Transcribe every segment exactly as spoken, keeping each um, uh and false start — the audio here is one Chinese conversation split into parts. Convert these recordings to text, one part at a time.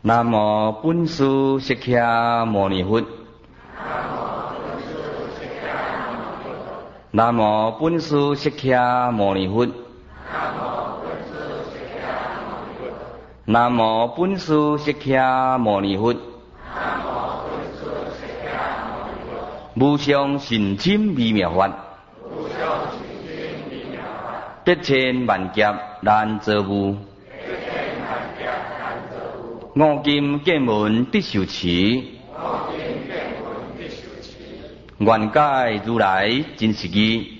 南无本师释迦牟尼佛。南无本师释迦牟尼佛。南无本师释迦牟尼佛。无上甚深微妙法，百千万劫难遭遇。五金见闻必受持，愿解如来真实义。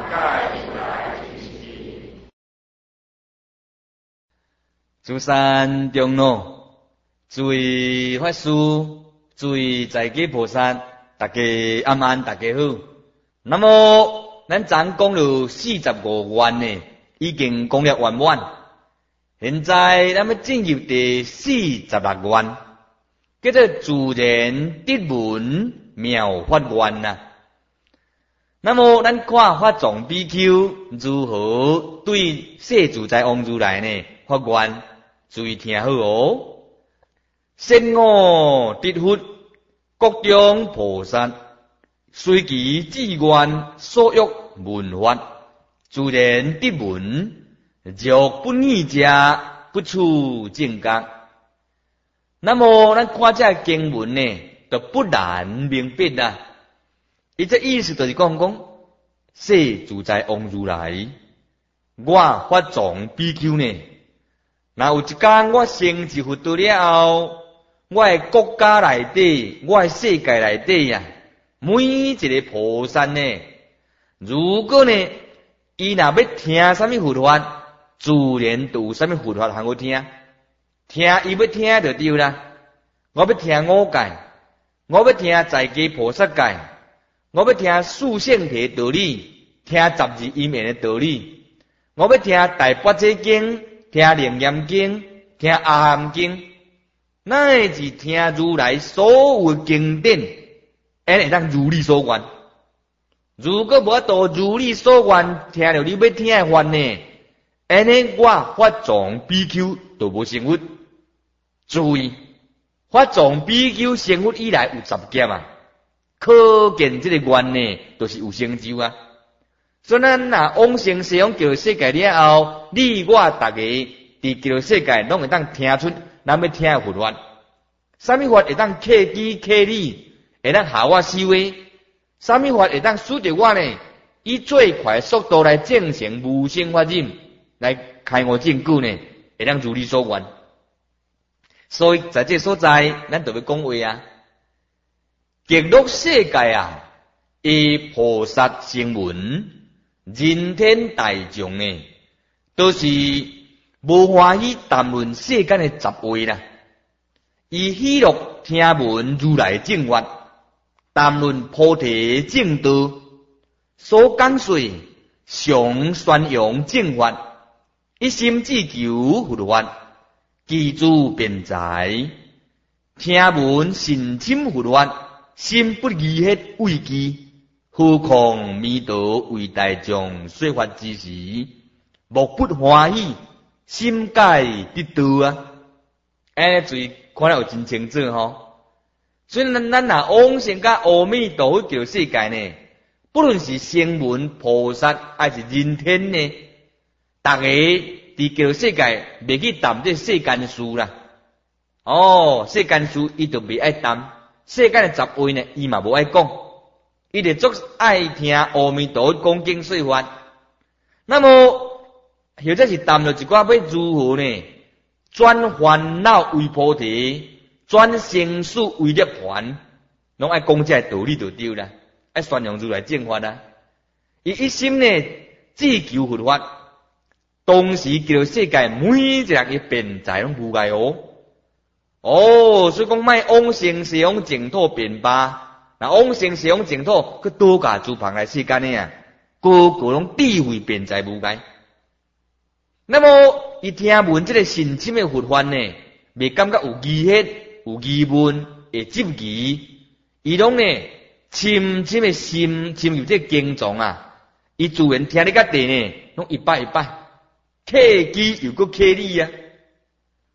诸山中路，诸位法师，诸位在家菩萨，大家安安，大家好。那么咱昨讲了四十五愿呢，已经讲了圆满。现在咱要进入第四十六愿，叫做自然得闻妙法愿呐。那么咱看法藏比丘如何对世自在王如来呢发愿，注意听好哦。先我得佛，各种菩萨随其志愿所欲闻法，自然得闻。若不义者，不处正觉。那么咱看这经文呢，就不难明白啦。伊这意思就是讲讲，世自在王如来，我法藏比丘呢，若有一天我成就佛道了后，我的国家内底，我的世界内底呀，每一个菩萨呢，如果呢，伊若要听什么佛法，自然就有啥物佛法通好听，听伊要听就对啦。我要听五戒，我要听在家菩萨戒，我要听四圣谛道理，听十二因缘的道理，我要听大般若经，听楞严经，听阿含经，乃至听如来所有的经典，安会当如你所愿。如果无法度如你所愿，听了你要听的法呢？安尼我法藏比丘都无成佛。注意，法藏比丘成佛以来有十劫啊，可见这个愿呢，都是有成就啊。所以咱若往生西方极乐世界了后，你我大家伫极乐世界拢会当听出咱要听的佛法。啥物法会当克己克你，会当下我思维？啥物法会当使着我呢？以最快速度来证成无生法忍？来开悟证据呢，会当如你所愿。所以在这所在，咱就要讲话啊。极乐世界啊，以菩萨声闻、人天大众呢，都是无欢喜谈论世间的杂话啦。以喜乐听闻如来正法，谈论菩提正道，所讲说常宣扬正法。一心只求佛法，记住辩才，听闻信深佛法，心不疑迄畏惧，何况弥陀为大众说法之时，目不欢喜，心解得道啊！哎，注意看了有真清楚吼。所以咱咱若往生甲阿弥陀佛极乐世界呢，不论是声闻菩萨还是人天呢，大家伫极乐世界袂去谈这世间事啦。哦，世间事伊就袂爱谈，世间的杂话呢，伊嘛无爱讲，伊就足爱听阿弥陀佛讲经说法。那么，或者是谈了一寡要如何呢？转烦恼为菩提，转生死为涅槃，拢爱讲这道理就对啦，爱宣扬如来正法啦。伊一心呢，只求佛法。当时极乐世界每一个人的辩才拢无碍哦。哦，所以讲卖往生西方净土辩吧，那往生西方净土，去多家诸旁来世间呢啊，个个拢智慧辩才无碍。那么伊听闻这个神深的佛法呢，未感觉有疑惑、有疑问、会质疑，伊拢呢深深的心深入这经藏啊，伊自然听你个地呢，拢一摆一摆。克己又搁克你啊！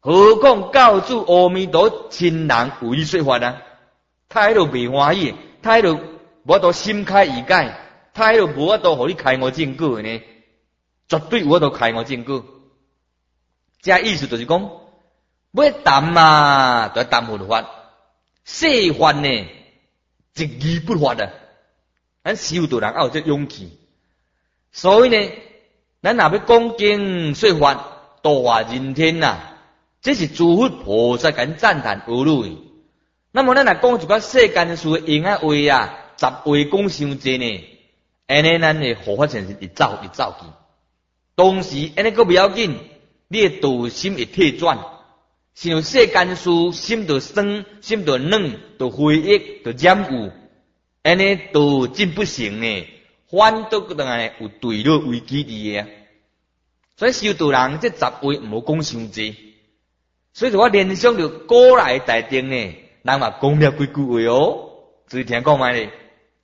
何况教主阿弥陀亲人为你说法啊？他迄度未欢喜，他迄度无都心开意解，他迄度无法度互你开悟证据呢？绝对有法度开悟证据。这意思就是讲，要谈嘛，就要谈佛法。说法呢，一字不发啊！咱修道人要有这勇气。所以呢，咱若要讲经说法，度化人天呐、啊，这是诸佛菩萨敢赞叹而来。那么咱若讲一个世间事用啊话啊，十话讲伤济呢，安尼咱的护法神是一走一走去。同时，安尼个不要紧，你的道心会退转。像世间事，心就酸，心就软，就回忆，就染污，安尼道真不行呢。反倒个当然有对落危机伫个，所以修道人这十话唔好讲伤济。所以说我联想着古来大定呢，人嘛讲了几句话哦，注意听讲卖咧。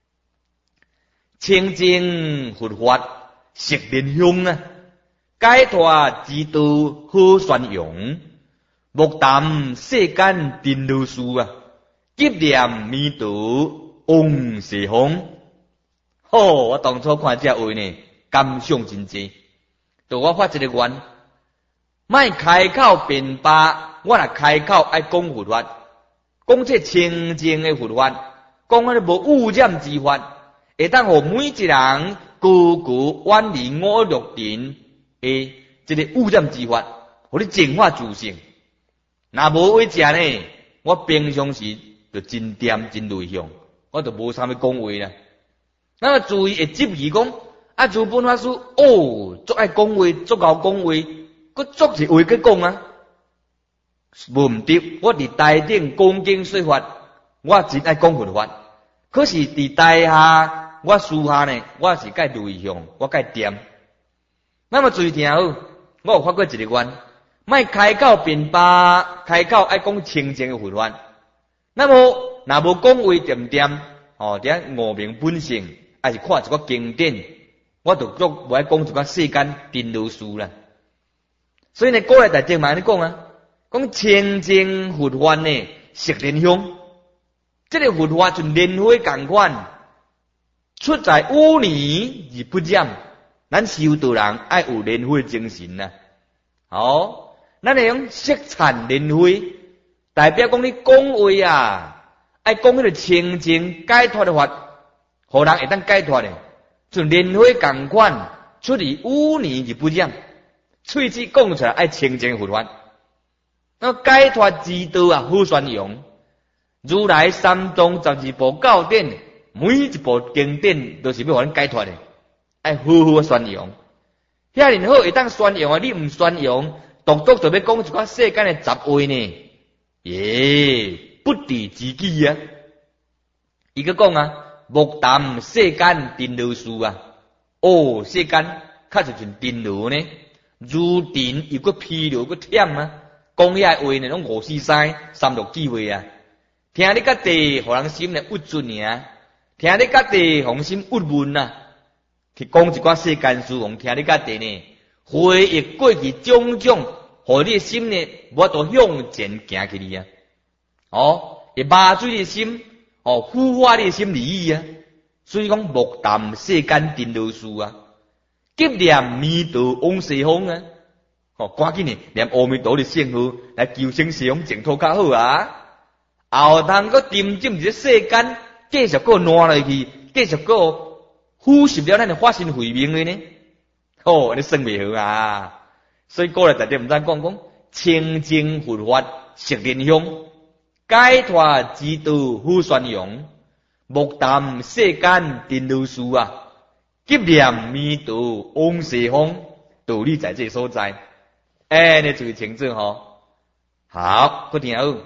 清净佛法实莲香啊，解脱之道好宣扬。莫谈世间颠倒事啊，急念弥陀往西方。哦，我当初看这话呢，感想真济。就我发一个愿，莫开口辩罢，我若开口爱讲佛法，讲这清净的佛法，讲迄个无污染之法，会当互每一人句句远离五六尘的这个污染之法，互你净化自性。若无话食呢，我平常时就真掂真内向，我就无啥物讲话啦。那么注意会执意讲，啊，如本法师哦，足爱讲话，足够讲话，佮足是话佮讲啊，无毋对。我伫台顶讲经说法，我真爱讲佛法。可是伫台下，我私下呢，我是介内向，我介掂。那么注意听好，我有发过一个愿。莫开口辩罢，开口爱讲清净的佛法。那么若无讲话点点，哦，伫悟明本性，还是看一个经典，我就足无爱讲一个世间颠倒事啦。所以呢，古来大经嘛安尼讲啊，讲清净佛法呢，实莲香。这个佛法像莲花共款，出在污泥而不染。咱修道人爱有莲花精神呐、啊，好。咱会用色灿莲花，代表讲你讲话啊，爱讲迄个清净解脱的法，互人会当解脱的，像莲花共款，出于污泥而不染，喙齿讲出来爱清净佛法。那解脱之道啊，好宣扬。如来三藏十二部教典，每一部经典都是要互咱解脱的，爱好好宣扬。遐尼好会当宣扬啊，你毋宣扬。独独就要讲一寡世间的杂话呢，耶，不敌自己啊！伊个讲啊，莫谈世间颠倒事啊！哦，世间确实像颠倒呢，如电又个疲劳个忝啊！讲遐话呢，拢五四三三六机会啊！听你家地，互人心呢郁准尔，听你家地，互心郁闷啊！去讲一寡世间事，互听你家地呢。回忆过去种种，互你的心呢，无都向前行去哩啊！哦，会麻醉你的心，哦，孵化你的心理啊！所以讲莫谈世间颠倒事啊，急念弥陀往西方啊！哦，赶紧呢，念阿弥陀的圣号来求生西方净土较好啊！后通个沉浸伫世间，继续个烂落去，继续个腐蚀了咱的法身慧命的呢？哦，你算袂好啊！所以古来大家毋知讲讲清净佛法实莲香，解脱之道好宣扬，莫谈世间颠倒事啊！急念弥陀往西方，道理在这所在。哎，你注意清楚吼。好，不听好。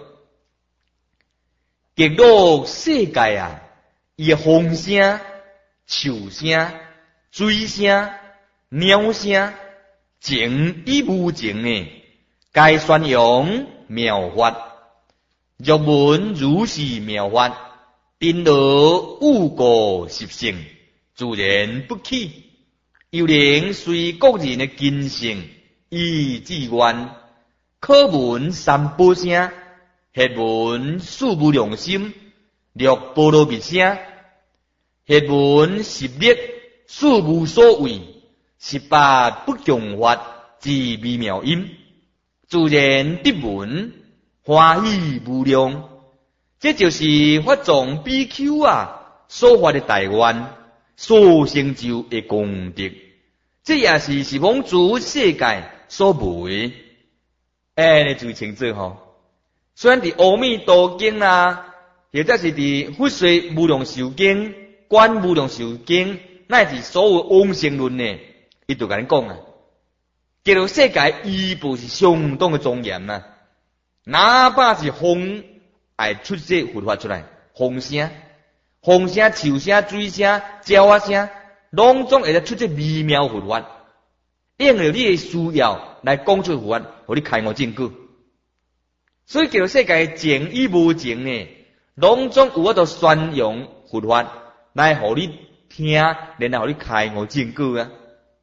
极乐世界啊，伊风声、树声、水声。鸟声静与无静呢，该宣扬妙法。若闻如是妙法，颠倒误过习性，自然不起。又能随各人的根性意志愿， 课文三宝声，学文四无量心，六波罗蜜声，学文十力四无所谓，十八不共法自微妙音，自然得闻欢喜无量。这就是法藏比丘啊所发的大愿，所成就的功德。这也是十方诸世界所无的。哎，你注意清楚吼。虽然伫《阿弥陀经》啊，或者是伫《佛说无量寿经》、《观无量寿经》，乃至所有往生论呢，伊都甲你讲啊，极乐世界依报是相当的庄严啊。哪怕是风爱出这佛法出来，风声、风声、树声、水声、鸟仔声，拢总会得出这微妙佛法，应着你的需要来讲出佛法，互你开悟证据。所以，极乐世界情与无情呢，拢总有法度宣扬佛法，来互你听，然后互你开悟证据啊。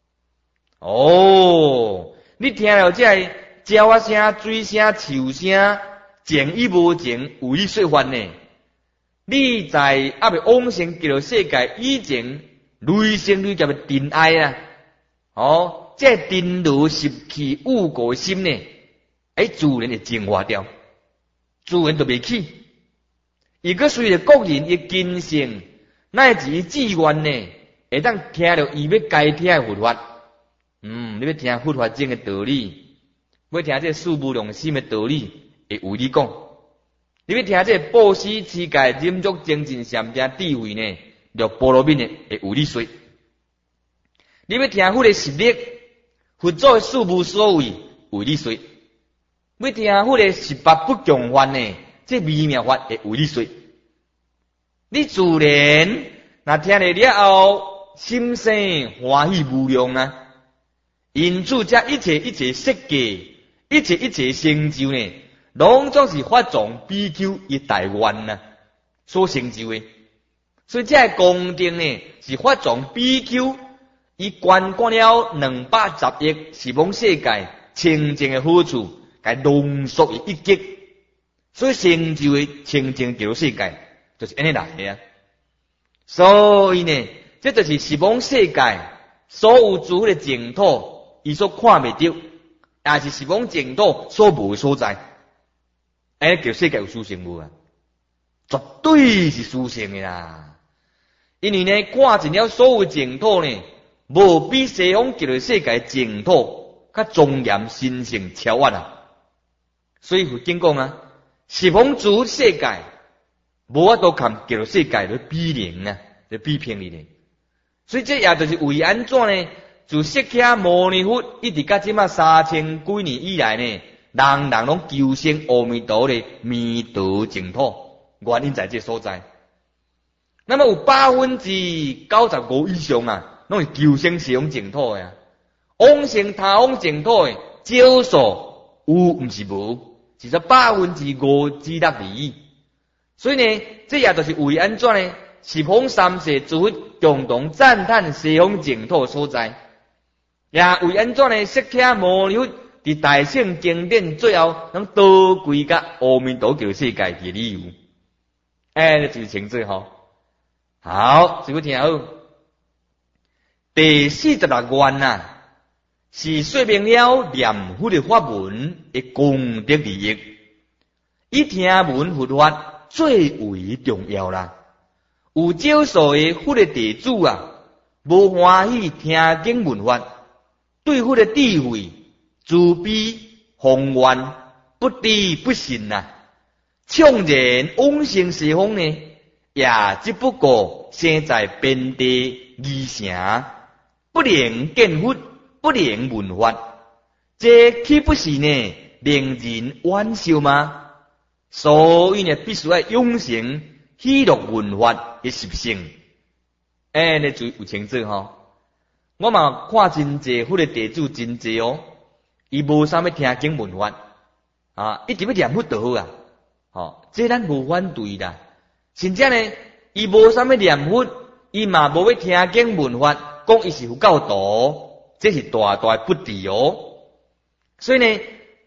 哦，你听了这鸟仔声、水声、树声，情与无情有你说法呢？你在还未往生极乐世界以前，累生累劫的尘埃啊！哦，这尘罗习气污垢心呢，哎，自然会净化掉，自然就袂起。如果随着个人的根性，乃至于志愿呢，会当听到伊要该听的佛法。嗯，你要听佛法经的道理，要听这四无量心的道理，会为你讲。你要听这布施、持戒、忍辱、精进、禅定、智慧呢，六波罗蜜呢，会为你说。你要听佛的实力，佛祖的四无所谓，为你说。要听佛的十八不共法呢，这微妙法会为你说。你自然那听了了后，心生欢喜无量啊！因此，这一切一切设计，一切一切成就呢，拢总是法藏比丘一大愿呐所成就的。所以，这功德呢，是法藏比丘伊观观了两百十亿十方世界清净的好处，该浓缩于一击，所以成就的清净极乐世界就是安尼来的啊。所以呢，这就是十方世界所有诸的净土。伊所看袂到，也是十方净土所无的所在。哎，叫世界有殊胜无啊？绝对是殊胜的啦！因为呢，看尽了所有净土呢，无比西方极乐世界净土较庄严神圣超越啊！所以佛经讲啊，十方诸世界无法度看极乐世界来比邻啊，来比拼你呢。所以这也就是为安怎呢？自释迦牟尼佛一直到即马三千几年以来呢，人人拢求生阿弥陀的弥陀净土，原因在这所在。那么有百分之九十五以上啊，拢是求生西方净土的啊。往生他方净土的少数有，毋是无，是说百分之五之六而已。所以呢，这也就是为安怎呢？十方三世诸佛共同赞叹西方净土所在。也为安怎呢？释迦牟尼佛伫大乘经典最后能倒归甲阿弥陀极乐世界的理由，哎，就是清楚吼。好，诸位听好。第四十六愿呐，是说明了念佛的法文的功德利益，以听闻佛法最为重要啦。有少数的佛的弟子啊，无欢喜听经闻法。对佛的智慧、慈悲、宏愿不知不信呐、啊，纵然往生西方呢，也只不过生在边地二城，不能见佛，不能闻法，这岂不是呢令人惋惜吗？所以呢，必须要永成喜乐闻法的习性。哎，你注意有清楚吼。我嘛看真济佛的弟子真济哦，伊无啥物听经闻法啊，一直要念佛就好啊，吼，这咱无反对啦。甚至呢，伊无啥物念佛，伊嘛无要听经闻法，讲伊是佛教徒，这是大大不智哦。所以呢，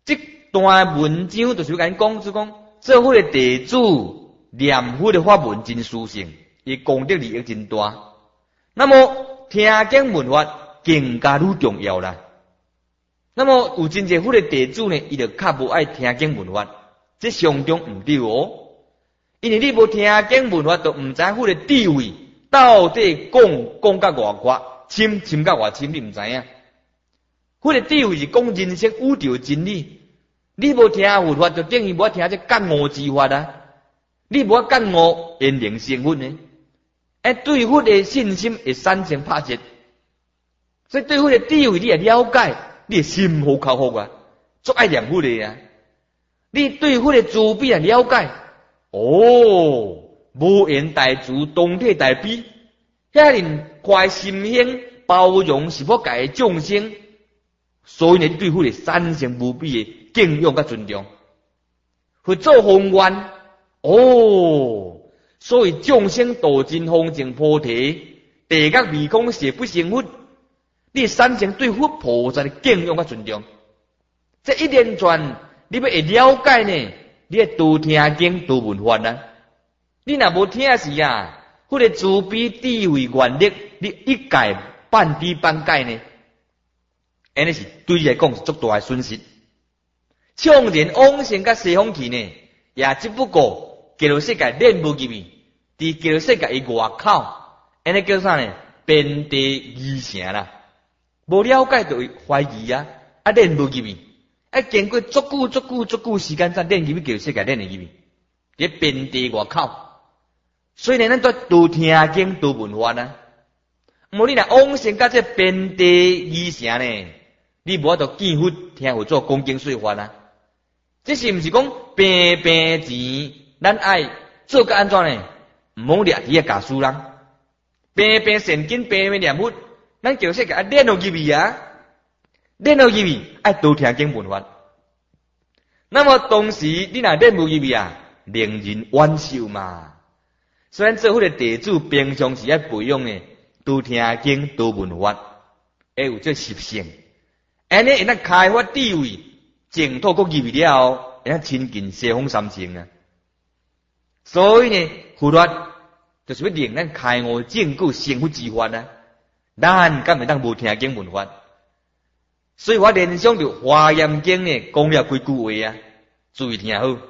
这段文章就是甲你讲，就讲做佛的地主念佛的法文真殊胜，伊功德利益真大。那么听经闻法更加愈重要啦。那么有真侪佛的地主呢，伊就较无爱听经闻法，这相当毋对哦。因为你无听经闻法，就毋知佛的地位到底讲讲甲偌宽，深深甲偌深，你毋知影。佛的地位是讲人生宇宙真理，你无听佛法，就等于无听这觉悟之法啊！你无觉悟，因能成佛呢？哎，对佛的信心会产生拍折，所以对佛的地位你也了解，你的心好靠好啊，足爱念佛的啊！你对佛的慈悲也了解。哦，无缘大慈，同体大悲，遐人快心胸包容是否改众生，所以呢，对佛的产生无比的敬仰甲尊重。佛做宏愿，哦，所以众生度尽方正菩提，地觉未空邪不成佛，你产生对佛菩萨的敬仰甲尊重。这一连串，你要会了解呢？你要多听经，多闻法啊！你若无听时啊，或者慈悲地位愿力，你一概半知半解呢？安尼是对你来讲是足大的损失。唱人往生甲西方去呢，也只不过叫做世界练无入去，伫叫做世界伊外口，安尼叫啥呢？遍地疑城啦，无了解就会怀疑啊，啊练无入去。啊，经过足久足久足久时间，才练入去叫世界练入去，伫遍地外口。所以呢，咱都多听经多闻法啊。无你若往生甲这遍地疑城呢，你无法度见佛听佛做讲经说法啊。这是毋是讲平平钱，咱爱做个安怎呢？毋好掠伫个假输人，平平善经，平平念佛，咱叫世界啊练落入去啊。练到入去，爱多听经闻法。那么同时，你若练不入去啊，令人冤受嘛。虽然做佛的地主平常时爱培养呢，多听经多闻法，会有这习性。安尼，咱开发地位，净土国入去了后，咱亲近西方三圣啊。所以呢，佛法就是要令咱开悟正果成佛之法啊。咱敢会当无听经闻法？所以我联想到《华严经》呢，讲了几句话啊，注意听好。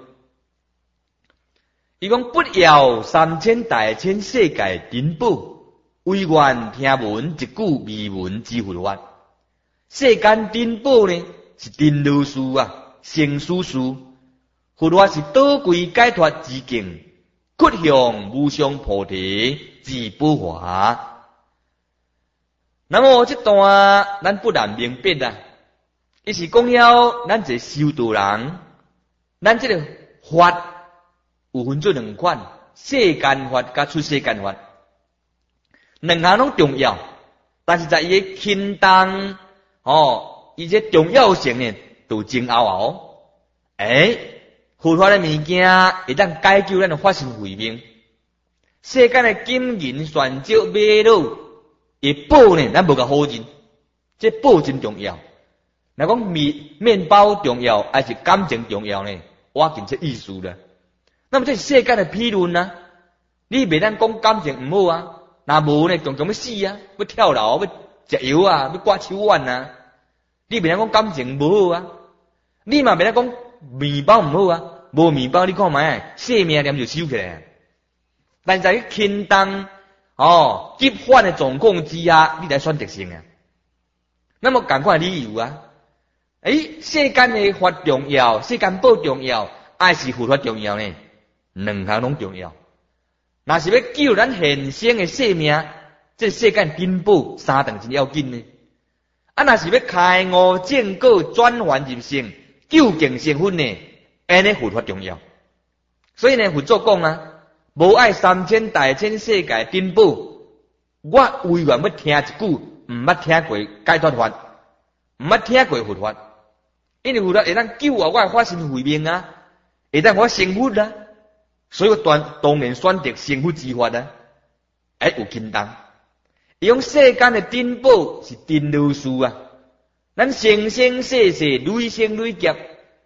伊讲不要三千大千世界珍宝，唯愿听闻一句微闻之佛法。世间珍宝呢是真如事啊，成事事。佛法是宝贵解脱之境，屈向无上菩提之宝华。那么这段咱不难明白啊，伊是讲了咱这修道人，咱这个法有分做两款，世间法甲出世间法，两项拢重要，但是在伊个轻重哦，伊这重要性呢，都真拗拗。诶，佛法的物件会当解救咱的法身慧命，世间的金银玄鸟马鹿。伊宝呢，咱无甲好人，这宝真重要。若讲面面包重要，还是感情重要呢？我见这意思啦。那么这是世间的批论啊，你袂当讲感情毋好啊，若无呢，常常要死啊，要跳楼，要食药啊，要挂手腕啊。你袂当讲感情无好啊，你嘛袂当讲面包毋好啊，无面包你看卖，性命念就收起来。但是在轻重哦，急缓的状况之下，你来选择性啊。那么赶快理由啊？诶，世间的法重要，世间宝重要，还是佛法重要呢？两项拢重要。若是要救咱现生的性命，这世间珍宝三等真要紧呢。啊，若是要开悟正果，转凡入圣，究竟成佛呢？安尼佛法重要。所以呢，佛祖讲啊。无爱三千大千世界珍宝，我唯愿要听一句，毋捌听过解脱法，毋捌听过佛法，因为佛法会当救我，我的法身慧命啊，会当我成佛啊，所以我当当然选择成佛之法啊，哎有轻重，伊讲世间的珍宝是真如事啊，咱生生世世累生累劫，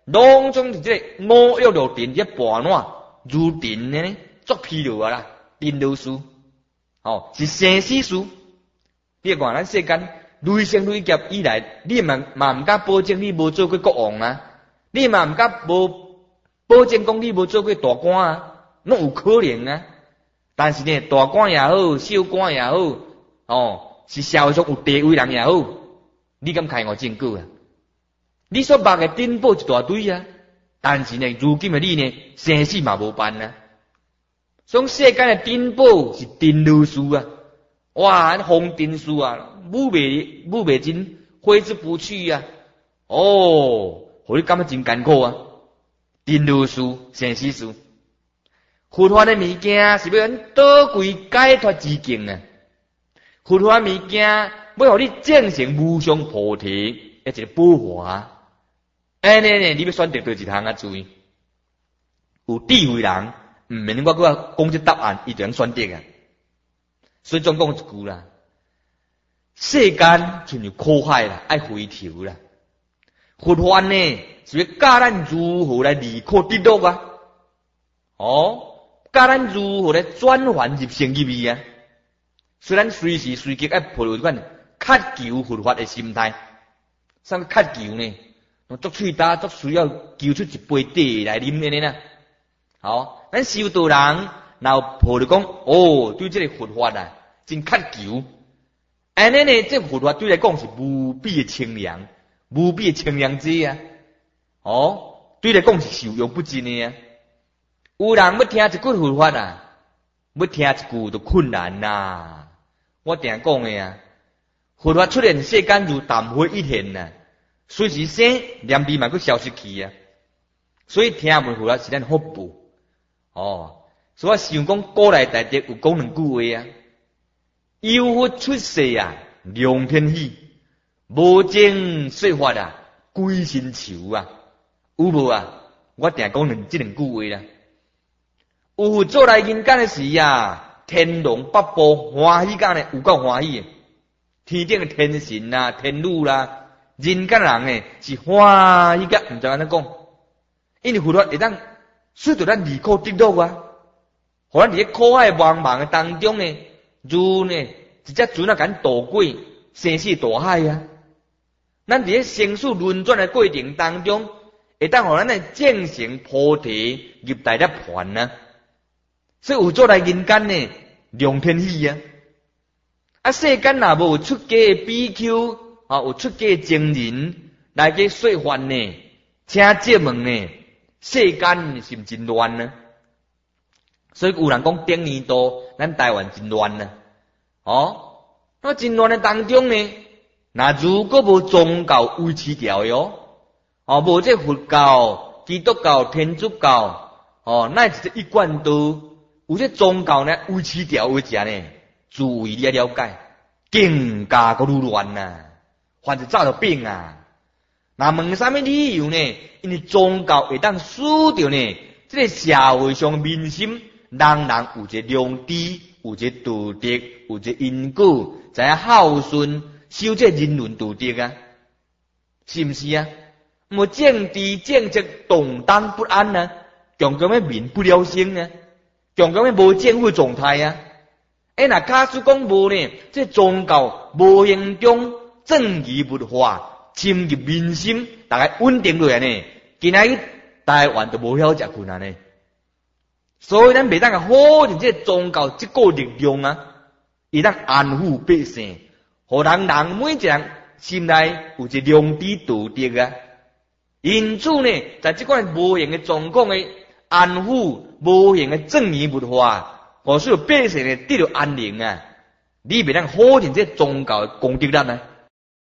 拢总是这个五欲六尘这盘烂如尘呢，作疲劳啊啦，尘劳事，哦，是生死事。你看咱世间累生累劫以来，你嘛嘛毋敢保证你无做过国王啊，你嘛毋敢无保证讲你无做过大官啊，拢有可能啊。但是呢，大官也好，小官也好，哦，是社会上有地位人也好，你敢开我证据啊？你所捌的珍宝一大堆啊，但是呢，如今的你呢，生死嘛无办啊。所以世间的珍宝是尘劳事啊，哇，红尘事啊，武未武未尽，挥之不去啊。哦，互你感觉真艰苦啊，尘劳事、生死事。佛法的物件是要咱倒归解脱之境啊！佛法物件要互你证成无上菩提，一个宝华。安尼呢，你要选择倒一项啊？注意，有智慧人，毋免我搁讲这答案，伊就能选择啊。所以总讲一句啦，世间就像苦海啦，爱回头啦。佛法呢，是要教咱如何来离苦得乐啊！哦。教咱如何来转换入圣入义啊？虽然随时随刻爱抱有一款渴求佛法的心态，啥个渴求呢？作喙焦，作需要求出一杯茶来啉安尼啦。好，咱修道人若有抱着讲，哦，对这个佛法啊，真渴求。安尼呢，这佛法对来讲是无比的清凉，无比的清凉剂啊。哦，对来讲是受用不尽的啊。有人要听一句佛法啊，要听一句就困难呐、啊。我定讲的啊，佛法出现世间如淡灰一现呐、啊，随时生念力嘛佫消失去啊。所以听闻佛法是咱福报哦。所以我想讲古来大德有讲两句话啊：有佛出世啊，良天喜；无经说法啊，鬼神愁啊。有无啊？我定讲两这两句话啦。有佛做来人间的时啊，天龙八部欢喜间呢，有够欢喜。天顶的天神啦、啊、天女啦、啊，人间人呢是欢喜间，毋知安怎讲。因为佛法会当使得咱离苦得乐啊，互咱伫咧苦海茫茫的当中呢，如呢一只船啊，敢渡过生死大海啊。咱伫咧生死轮转的过程当中，会当互咱呢证成菩提入大涅盘啊。所以有做来人间呢，良天喜啊！啊，世间若无出家的比丘啊，有出家的僧人来去说法呢，请借问呢，世间是毋真乱呢？所以有人讲顶年度咱台湾真乱呢，哦，那真乱的当中呢，那如果无宗教维持条哟，哦，无这佛教、基督教、天主教，哦，那是一贯道。有这宗教呢维持条为者呢，诸位你要了解，更加个愈乱呐，反正早就变啊。那问啥物理由呢？因为宗教会当使着呢，这个社会上民心，人人有一个良知，有一个道德，有一个因果，知影孝顺，守这人伦道德啊，是毋是啊？无政治政策动荡不安啊，强强要民不聊生啊。强强要无政府状态啊！哎，那假使讲无呢？这宗教无形中正义文化侵入民心，大概稳定落来呢。今仔日台湾都无晓食困难呢。所以咱袂当个好认这宗教这个力量啊，伊当安抚百姓，互人人每一人心内有一良知道德啊。因此呢，在这款无形的状况的安抚。无形的正义文化，互所有百姓呢得到安宁啊！你袂当好认这宗教的功德力啊！